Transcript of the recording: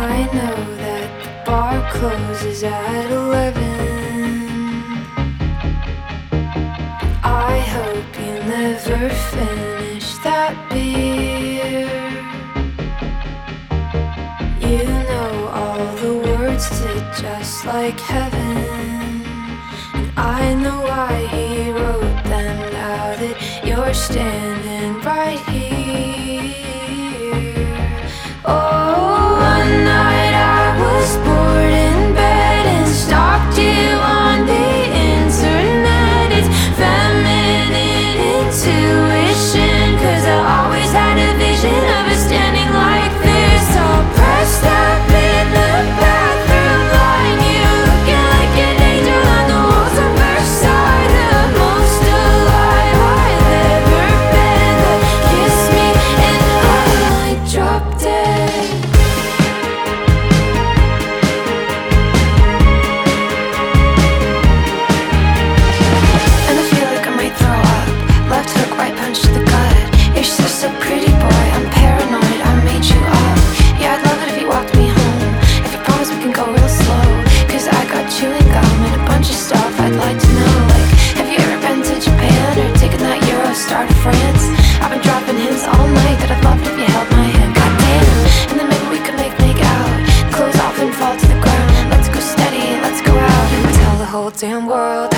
I know that the bar closes at 11. I hope you never finish that beer. You know all the words to Just Like Heaven, and I know why he wrote them now that you're standing right here. Oh, one night I was bored in bed and stalked you on the internet. It's feminine intuition, 'cause I always had a vision of us standing like this, all pressed up in the bathroom line. You looking like an angel on the walls of Versailles, the most alive I've ever been. But kiss me and I might drop dead. And I feel like I might throw up. Left hook, right punch to the gut. You're so pretty, boy, I'm paranoid, I made you up. Yeah, I'd love it if you walked me home. If you promise we can go real slow, 'cause I got chewing gum and a bunch of stuff I'd like to know. Like, have you ever been to Japan or taken that Eurostar to France? I've been dropping hints all night that I'd love it if you held my hand. Goddamn, and then maybe we could make out. Clothes off and fall to the ground. Let's go steady, let's go out and tell the whole damn world